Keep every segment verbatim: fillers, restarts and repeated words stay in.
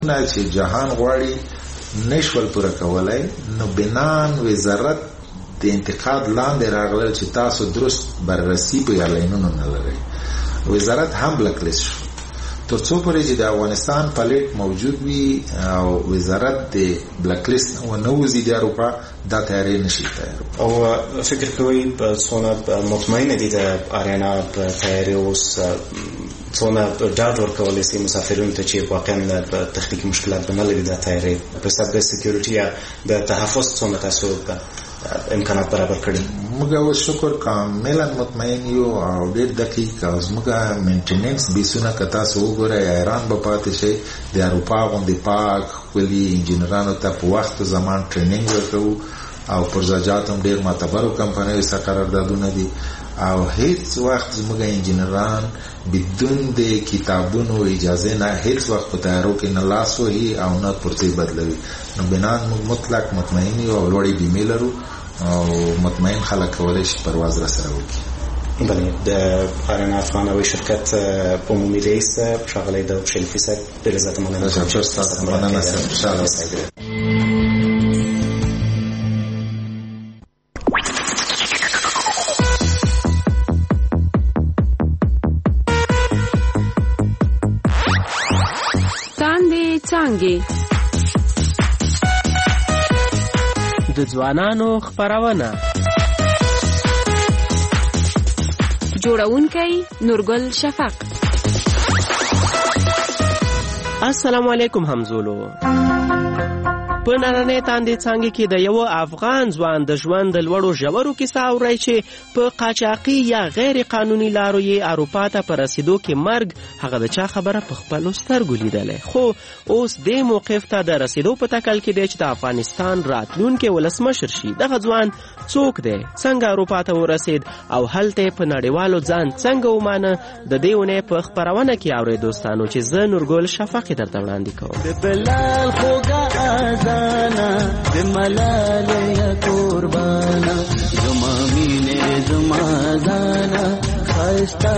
نه چې جهان غواړي نشول پوره کولای، نو بنان وزارت د انتقاد لاندې راغلل چې تاسو درست بررسي په یالینونو نه لرئ. وزارت هم بلک لیست شو. تر څو پورې چې د افغانستان پلیټ موجود وي او وزارت د بلک لیست و نه وزي د اروپا، دا تیاری نشي تیار. او فکر کوي په څونه مطمئن دي د اریانا په تیاری اوس څونه ډاډ ورکولی سي مسافرینو ته چې واقعا په تخنیکي مشکلات نه لري د تیاری په سبب سکیورټي یا د تحفظ څونه تاسو امکانات برابر کړي؟ موږ اوس شکر کاملا مطمئن یو او ډېر دقیق او زموږ مینټیننس بیسونه که تاسو وګورئ ایران به پاتې شي. د اروپا غوندې پاک ښکلي انجینرانو ته په وخت زمان ټریننګ ورکوو او پرزاجات هم ډېر معتبرو کمپنیو سره قراردادونه دي او هیڅ وخت زموږ انجینران بدون د کتابونو اجازه نه هیڅ وخت په تیارو کې نه لاس وهي او نه پرځای بدلوي. نو بنان مطلق مطمئن یو او لوړې بیمې لرو او مطمئن خلک کولی شي پرواز را سره وکړي. بله، د اریانا افغان هوایي شرکت عمومي رئیس ښاغلی داود شریفي صاحب، ډېره زیاته مننه. ستاسو مننه صاحب، خوشحاله اوسئ. څانګې د ځوانانو خپرونه، جوړونکی نورګل شفق. السلام علیکم همزولو. په نننۍ تاندې څانګې کې د یو افغان ځوان د ژوند د لوړو ژورو کیسه اورئ چې په قاچاقي یا غیر قانوني لارو یې اروپا ته په رسیدو کې مرګ هغه د چا خبره په خپلو سترګو لیدلی، خو اوس دې موقف ته د رسیدو په تکل کې دی چې د افغانستان راتلونکی ولسمشر شي. دغه ځوان څوک دی، څنګه اروپا ته ورسید او هلته په نړیوالو ځان څنګه ومانه، د دې اونۍ په خپرونه کې اورئ دوستانو چې زه نورګل شفق یې درته وړاندې کوم. د ملالۍ قربانا زما مینې زما ځانا ښایسته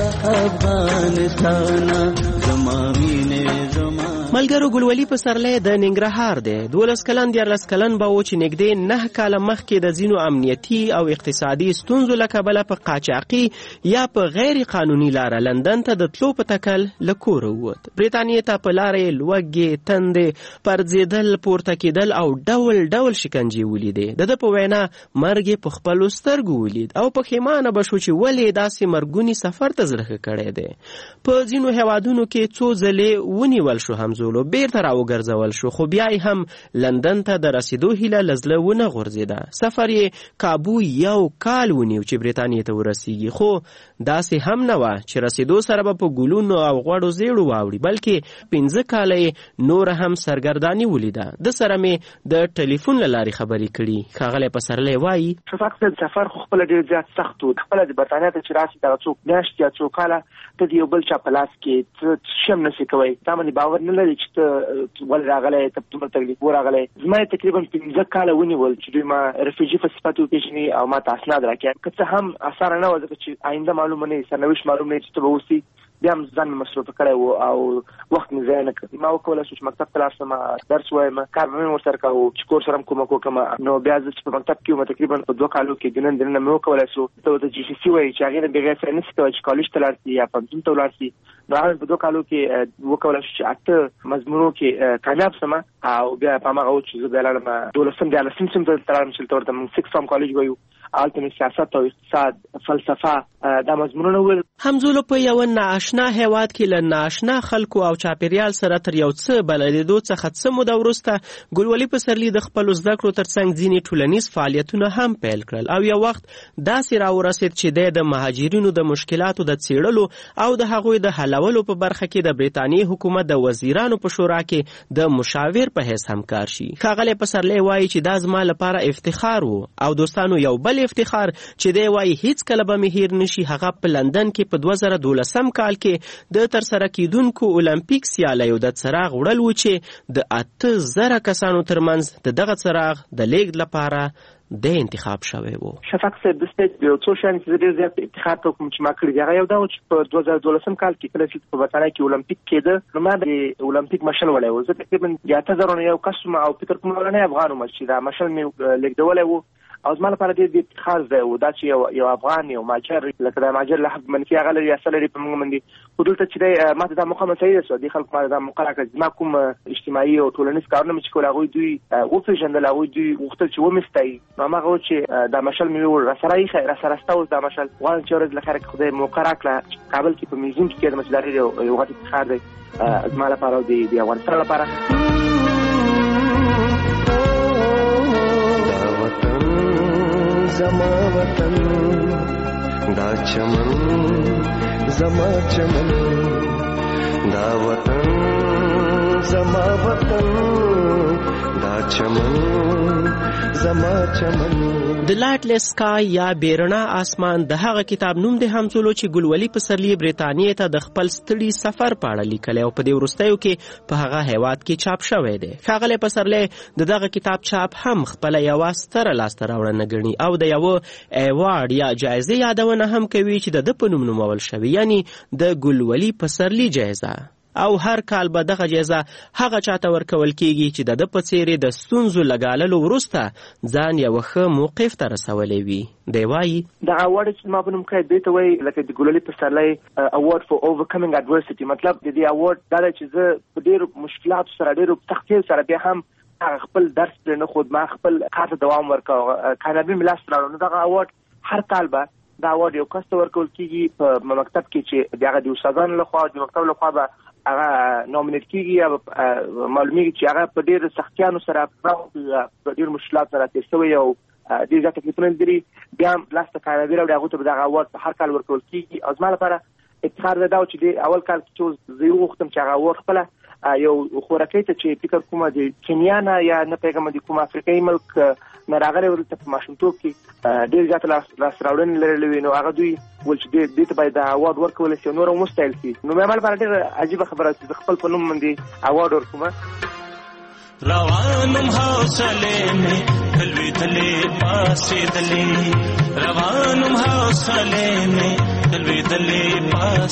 افغانستانا زما مینې زما. ملګرو، ګلولي پسرلی د ننګرهار دی. دولس کلن دیارلس کلن به و چې نږدې نه کاله مخکې د ځینو امنیتي او اقتصادي ستونزو له کبله په قاچاقي یا په غیر قانوني لاره لندن ته د تلو په تکل له کوره ووت. برېټانیې ته په لاره یې لوږې، تندې، پرځېدل، پورته کېدل او ډول ډول شکنجې ولیدې. د ده په وینا مرګ یې په خپلو سترګو ولید او پښیمانه به شو چې ولې داسې مرګوني سفر ته زړه کړی دی. په ځینو هېوادونو کې څو ځلې ونیول شو همزولو، بیرته راوګرځول شو، خو بیا یې هم لندن ته د رسیدو هیله له زړه ونه غورځېده. سفر یې کابو یو کال ونیو چې برېټانیې ته ورسیږي، خو داسې هم نه وه چې رسیدو سره به په ګلونو او غوړو زیړو واوړي، بلکې پنځه کاله یې نوره هم سرګرداني ولیده. د سره مې د ټلیفون له لارې خبرې کړي. ښاغلی پسرلی وایي شفق صاحب سفر خو خپله ډېر زیات سخت و. خپله د برطانیه ته چې راسي دغه څو میاشتې یا څو کاله ته د یو بل چا په لاس کې څه شی هم نسې کوی. تا باندې باور نه لري چې ته ولې راغلی، ته دومره تکلیف ورغلی. زما یې تقریبا پنځه کاله ونیول چې دوی ما رفیجي په صفت وپېژني او ما ته اسناد راکړي. که څه هم اسانه نه وه ځکه چې آینده معلومه نه وي، سرنوشت معلوم نه وي چې ته به اوسي. بیا هم ځان مې مصروفه کړی و او وخت مې ضایع نه کړ. ما وکولی شو چې مکتب ته لاړ شم، درس ووایم، کار به مې ورسره کوو چې کور سره هم کومک وکړم. نو بیا زه چې په مکتب کې وم تقریبا په دوه کالو کې دننه دننه مې وکولی شو. ته ورته جي سي سي وایي چې هغې نه بغیر سره نشي کولی چې کالج ته لاړ شي یا پوهنتون ته ولاړ شي. نو هغه په دوه کالو کې وکولی شو چې اته مضمونو کې کامیاب شم او بیا په هماغه و چې زه بیا لاړم دولسم دیارلسم سیم ته لاړم چې دلته ورته موږ سکس فارم کالج وایو. هلته مې سیاست او اقتصاد، فلسفه دا مضمونونه ول. همزولو په یو نااشنا هیواد کې له نااشنا خلکو او چاپیریال سره تر یو څه بلدېدو څخه څه موده وروسته ګلولي پسرلي د خپلو زده کړو ترڅنګ ځینې ټولنیز فعالیتونه هم پیل کړل او یو وخت داسې راورسېد چې دی د مهاجرینو د مشکلاتو د څېړلو او د هغوی د حلولو په برخه کې د برېټانیې حکومت د وزیرانو په شورا کې د مشاور په حیث هم کار شي. ښاغلی پسرلی وایي چې دا زما لپاره افتخار و او دوستانو یو بل افتخار چې دی وایي هیڅ کله به مې هیر نشي، هغه په لندن کې په دوه زره دولسم کال کې د ترسره کیدونکو اولمپیک سیالیو د څراغ وړل و چې د اته زره کسانو ترمنځ د دغه څراغ د لیږد لپاره د انتخاب شوی وو. شفاق صاحب د سټیټ یو څو شان چې ډېر زیات اتحاد کوم چې ما کړی دی هغه یو دا چې په دوه زره دولسم کال کې کله چې په برتانیا کې اولمپیک کېده نو ما د اولمپیک مشل وړی و. زه تقریبا اته زره یو کس ما او فکر کوم ولنه افغان مې چې دا مشل مې لیکدولی و او زما لپاره ډېر د افتخار ځای و دا چې یو یو افغان یو ماجر لکه د ماجر له حق منفي هغه لري اصل لري په موږ باندې خو دلته چې دی ما ته دا موقع مساعده شوه. دې خلکو ما دا موقع راکړه زما کوم اجتماعي او ټولنیز کارونه مې چې کول هغوی دوی وپېژندل هغوی دوی غوښتل چې ومې ستایي نو هماغه و چې دا مشل مې ووړ راسره ایښی راسره سته اوس دا مشل غواړم چې یو ورځ له خیره کې خدای موقع راکړه چې کابل کې په میوزیم کې کېدم چې دا ډېر یو غټ افتخار دی زما لپاره او د افغانستان لپاره. زما وطن دا چمن زما چمن دا وطن زما وطن دا چمن زما چمن. د لاټلس سکای یا بیرنا آسمان د هغه کتاب نوم دی همزولو چې ګلولي پسرلي برېټانیې ته د خپل ستړي سفر په اړه لیکلی او په دې وروستیو کې په هغه هیواد کې چاپ شوی دی. ښاغلی پسرلی د دغه کتاب چاپ هم خپله یوه ستره لاسته راوړنه ګڼي او د یوه ایوارډ یا جایزې یادونه هم کوي چې د ده په نوم نومول شوي یعنی د ګلولي پسرلي جایزه او هر کال به دغه جایزه هغه چاته ورکول کیږي چې د ده په څیرې د ستونزو لګاللو وروسته ځان یوه ښه موقف ته رسولی وي. دی وایي دغه اواړډ چې ما په نوم کوي دې ته وایي لکه د ګلولي پسرلی اواړډ فور اوورکمینګ اډورسټي. مطلب د دې اواړډ دا دی چې زه په ډېرو مشکلاتو سره ډېرو سختیو سره بیا هم خپل درس پرې نه ښود ما خپل کار ته دوام ورکوه کامیابي مې لاسته راوړه. نو دغه اواړډ هر کال به دا اواړډ یو کس ته ورکول کېږي په مکتب کې چې د هغه د استادانو لخوا د مکتب لخوا به هغه نومینیټ کېږي یا معلومیږي چې هغه په ډېرو سختیانو سره په ډېرو مشکلاتو سره تېر شوی او ډېر زیات تکلیفونه لري بیا هم لاسته کامیابي راوړي هغوی ته به دغه اواړډ په هر کال ورکول کېږي. او زما لپاره افتخار دا و چې د اول کال کې چې زه وغوښتم چې هغه اواړډ خپله یو خوراکۍ ته چې فکر کومه د کینیا نه یا نه پوهېږم د کوم افریقایي ملک نه راغلی و دلته په ماشومتوب کې ډېر زیاته لاسته راوړنې لرلې وي نو هغه دوی ویل چې دې ته باید دا اواړډ ورکولی شي او نور هم وستایل شي. نو زما لپاره ډېره عجیبه خبره چې زه خپل په نوم باندې اواړډ ورکوم. روانم حوصلې مې تلوېدلې پاسېدلې روانم حوصلې مې تلوېدلې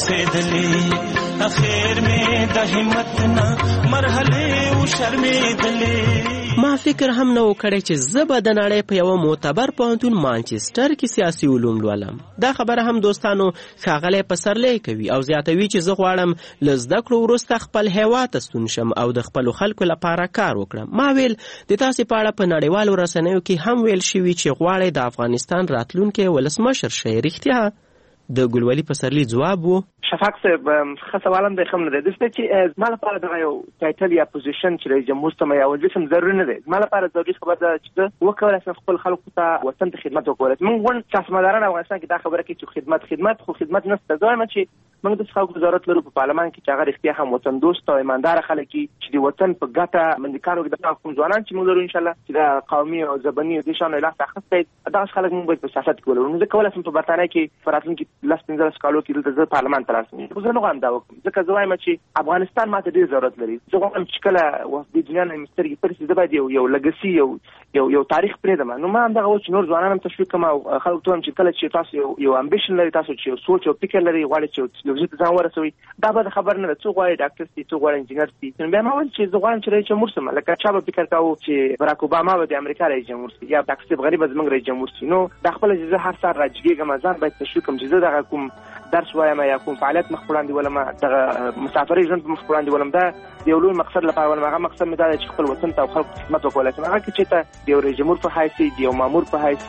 پاسېدلې اخیر مې د همت نه مرحلې و شرمېدلې. ما فکر هم نه و کړی چې زه به د نړۍ په یوه معتبر پوهنتون مانچسټر کې سیاسي علوم لولم. دا خبره هم دوستانو ښاغلی پسرلی کوي او زیاتوي چې زه غواړم له زده کړو وروسته خپل هیواد ته ستون شم او د خپلو خلکو لپاره کار وکړم. ما ویل د تاسې په اړه په نړیوالو رسنیو کې هم ویل شوي چې غواړئ د افغانستان راتلونکی ولسمشر شئ. رښتیا د ګلولي پسرلي ځواب و شفاق صاحب ښه سوال هم دی ښه هم نه دی. دلته چې زما لپاره دغه یو ټایټل یا پوزیشن چې رئیس جمهور ته یا وزیر ضروري نه دی. زما لپاره ضروري خبره ده چې زه وکولی شم خپل خلکو ته وطن ته خدمت وکولی شم. موږ غونډ سیاستمداران افغانستان کې دا خبره کوي چې خدمت خدمت خو خدمت نشته. زه وایم چې موږ داسې خلکو ضرورت لرو په پارلمان کې چې هغه رښتیا هم وطن دوست او ایمانداره خلک وي چې د وطن په ګټه باندې کار وکړي. دغه کوم ځوانان چې موږ لرو انشاءالله چې د قومي او ژبني او دې شیانو لاس اخیستی دغه خلک موږ باید په سیاست کې ولرو. نو زه کولی شم په برطانیه کې په راتلونکي لس پنځلس کالو کې دلته زه پارلمان ته راشم. خو زه نه غواړم دا وکړم ځکه زه وایم چې افغانستان ماته ډېر ضرورت لري. زه غواړم چې کله د دنیا نه مې سترګې پرسي زه باید یو یو لګسي یو یو یو تاریخ پرېږدم. نو ما همدغه و چې نور ځوانان هم تشویق کړم او خلکو ته وایم چې کله چې تاسو یو یو امبیشن لري تاسو چې یو سوچ او فکر لري غواړئ چې یو ځای ته ځان ورسوئ دا به خبر نه ده. څوک غواړي ډاکټر شي څوک غواړي انجینر شي. نو بیا ما ویل چې زه غواړم چې رئیس جمهور شم. لکه چا به فکر کاوه چې براک اوباما به د امریکا رئیس جمهور شي یا ډاکټر صاحب غریب به زموږ رئیس جمهور شي. نو دا خپله چې زه هر سهار راجګېږم ځان باید تشویق کړم چې زه دغه کوم درس وایم یا کوم فعالیت مخ وړاندې ولم دغه مسافرۍ ژوند مخ وړاندې ولم دا د یو لوی مقصد لپاره ولم. هغه مقصد مې دا دی چې خپل وطن ته او خلکو ته خدمت وکولی شم. هغه کې چېرته د یو رئیس جمهور په حیث د یو مامور په حیث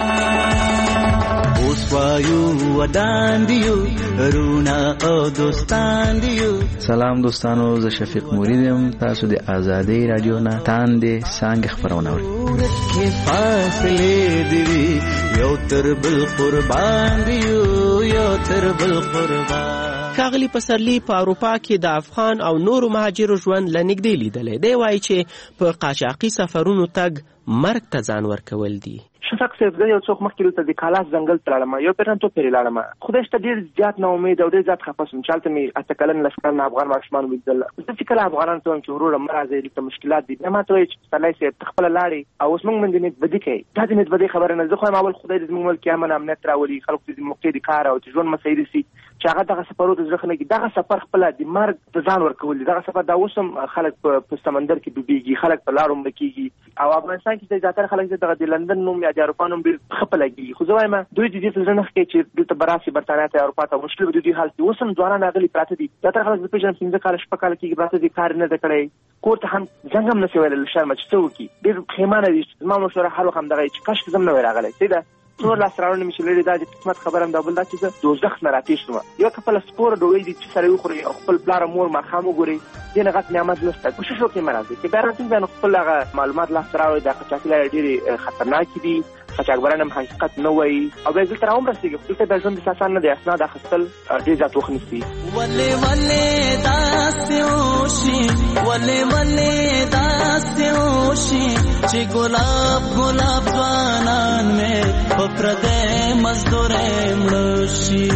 اوس وایو ودان دیو رونا او دوستان دیو. سلام دوستانو زه شفیق مرید یم. تاسو د آزادۍ رادیو نه تاندې څانګې خپرونه اورئ. کې فاصلې دی یو تر بل قربان دیو یو تر بل قربان. ښاغلي پسرلي په اروپا کې د افغان او نورو مهاجرو ژوند له نږدې لیدلی دی. وایي چې په قاچاقي سفرونو تګ مرګ ته ځان ورکول دي. شفق صاحب زه یو څوک مخکې دلته د کالاس ځنګل ته لاړم، یو پیران تو پرې لاړم. خدای شته ډېر زیات نا امید او ډېر زیات خفه شوم چې هلته مې اته کلن لس کلن افغان ماشومان ولیدل. زه چې کله افغانانو ته وایم چې وروره مه راځئ دلته مشکلات دي، بیا ما ته وایي چې پسرلی صاحب ته خپله لاړې او اوس موږ باندې نیتبدي کوي. دا د نیتبدۍ خبره نه، زه خو یم اول خدای دې زموږ ملک کې امن امنیت راولي، خلکو ته د موقع د کار او د ژوند مسایل سي چې هغه دغه سفرو ته زړه ښه نه کړي. دغه سفر خپله د مرګ ته ځان ورکول دي. دغه سفر دا اوس هم خلک په سمندر کې ډوبېږي، خلک په لارو مړه کېږي او افغانستان کې زیاتره خلک دغه د لندن نوم یا د اروپا نوم ډېر ښه په لګېږي. خو زه وایم دوی د دې څه زړه نه ښه کوي چې دلته به راسي برطانیا ته اروپا ته، مشکل به د دوی حال کړي. اوس هم ځوانان راغلي پراته دي، زیاتره خلک زه پېژنم پنځه کاله شپږ کاله کېږي پراته دي، کار یې نه ده کړی، کور ته هم زنګ هم نشي ویلی له شرمه چې څه وکړي. ډېر پښېمانه دي. زما مشوره هر وخت همدغه وي چې کاشکې زه هم نه وای راغلی. صحیح ده، څومره لاسته راوړنې مې چې لرې دا د قسمت خبره هم دا بل دا چې زه دوزخ نه راتېر شوم. یوه کپله سپوره ډوډۍ دي چې سړی وخوري او خپل پلار او مور ماښام وګوري، دې نه غټ نعمت نشته. کوشش وکړئ مه راځئ، که بیا راځئ بیا نو خپل هغه معلومات لاسته راوړئ. دا قاچاقي لارې ډېرې خطرناکې دي، قاچاقبران هم حقیقت نه وایي او بیا دلته راومرسېږي. خو دلته بیا ژوند داسې اسان نه دی، اسناد اخیستل ډېر زیات وخت نیسي. ولې ولې داسې وشي، ولې ولې داسې وشي چې ګلاب ګلاب ځوانان مې په پردی مزدورۍ مړه شي.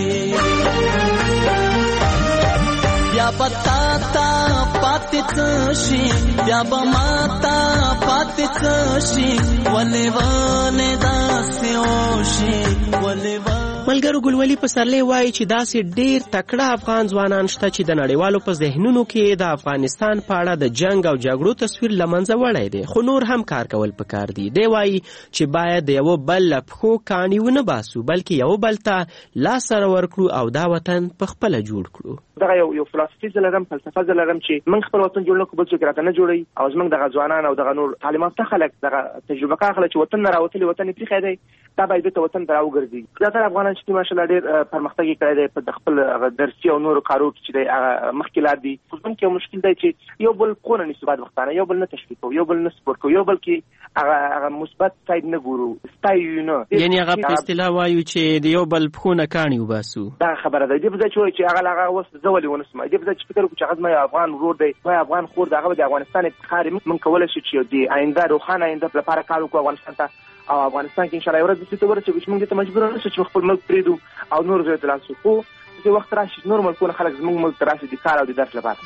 بیا به تا ته پاتې څه شي، بیا به ما ته پاتې څه شي، ولې ولې داسې وشي، ولې ولې. ملګرو ګلولي پسرلی وایي چې داسې ډېر تکړه افغان ځوانان شته چې د نړیوالو په ذهنونو کې د افغانستان په اړه د جنگ او جګړو تصویر له منځه وړی دی، خو نور هم کار کول پکار دي. دی وایي چې باید د یوه بل له پښو کاڼي ونه باسو، بلکې یو بل ته لاس سره ورکړو او دا وطن په خپله جوړ کړو. دغه یو یو فلسفي زه لرم، فلسفه زه لرم چې موږ خپل وطن جوړ نه کړو، بل څوک راته نه جوړوي او زموږ دغه ځوانان او دغه نور تعلیم یافته خلک، دغه تجربه کار خلک چې وطن نه راوتلي، وطن یې پرېښی دی، دا باید بېرته وطن ته راوګرځي. زیاتره افغانان چې دي ماشاءالله ډېر پرمختګ یې کړی دی په خپل درسي او نورو کارو کې چې دی هغه مخکې لار دي. خو ژوند کې یو مشکل دی چې یو بل پښو نه نیسو، بعد وختانه یو بل نه تشویق کوو، یو بل نه سپورټ کوو، یو بل کې هغه هغه مثبت ساید نه ګورو، ستایو نه. یعنې هغه په اصطلاح وایو چې د یو بل پښو نه کاڼي وباسو. دغه خبره ده. دې په ځای چې وایي چې هغه له هغه اوس زه ولې ونه سم، دې په ځای چې فکر وکړو چې هغه زما یو افغان ورور دی، زما افغان خور دی، هغه به د افغانستان افتخار وي. موږ کولی شو چې د آینده روښانه آینده لپاره کار وکړو افغانستان ته، او افغانستان کې انشاءالله یو ورځ داسې ته ورسېږو چې موږ دې ته مجبور نه شو چې خپل ملک پرېږدو او نور ځایو ته لاړ شو. خو چې وخت راشي نور ملکونه خلک زموږ ملک ته راشي د کار او د درس لپاره.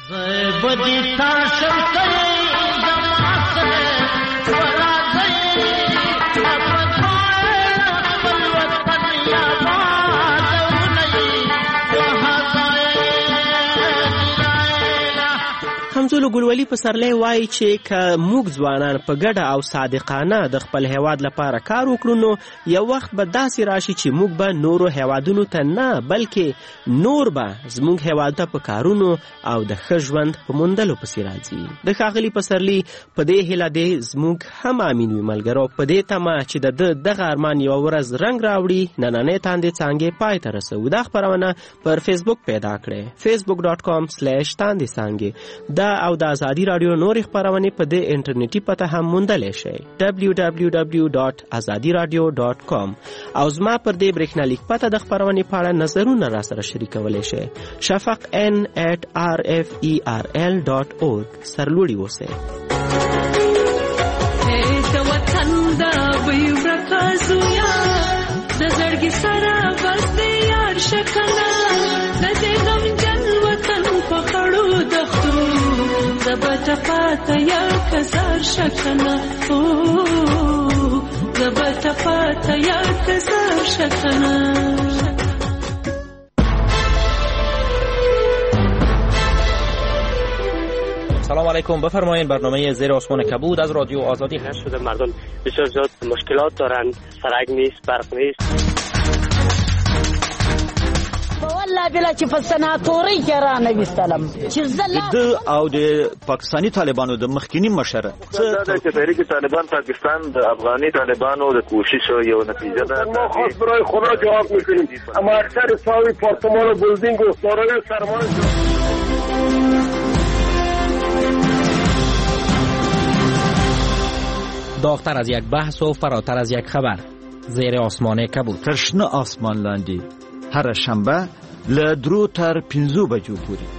همزولو ګلولي پسرلی وایي چې که موږ ځوانان په ګډه او صادقانه د خپل هیواد لپاره کار وکړو نو یو وخت به داسې راشي چې موږ به نورو هیوادونو ته نه بلکې نور به زموږ هیواد ته په کارونو او د ښه ژوند په موندلو پسې راځي. د ښاغلي پسرلي په دې هیله دی زموږ هم امین وي ملګرو، په دې تمه چې د ده دغه ارمان یوه ورځ رنګ راوړي. نننۍ تاندې څانګې پای ته رسوو. دا خپرونه پر فیسبوک پیدا کړئ، فیسبوک ډاټ کام سلیش تاندې څانګې. دا او د ازادي راډیو نورې خپرونې په دې انټرنیټي پته هم موندلی شئ، دبلیو دبلیو دبلیو ډاټ ازادي راډیو ډاټ کام. او زما پر دې برېښنالیک پته د خپرونې په اړه نظرونه را سره شریکولی شئ، شفق ان ایټ آر اف ای آر ال ډاټ اورګ. سرلوړي اوسئ. د وطن د بوی ورکه زویا د زړګي سره بس دی یار شکنه د دې غمجن وطن په خړو دښتو زبټه پاته یا کزار شکنه او زبټه پاته یا کزار شکنه. سلام علیکم، بفرمایید. برنامه زیر آسمان کبود از رادیو آزادی هست. شده مردم بسیار زیاد مشکلات دارند، سرک نیست، برق نیست. والله بلا چې په سناتوري کې را نه وستلم چې زله د او د پاکستانی طالبانو د مخکینی مشر څه چې تحریک طالبان پاکستان د افغاني طالبانو د کوشش یو نتیجه ده. ما خاص برای خدا جواب میکنیم، اما اکثر ساوی پارتمان و بلدینگ و سارای سرمان داغتر از یک بحث و فراتر از یک خبر. زیر آسمان کبود. ترشنه آسمان لاندی هر شنبه له درو تر پنځو بجو پورې.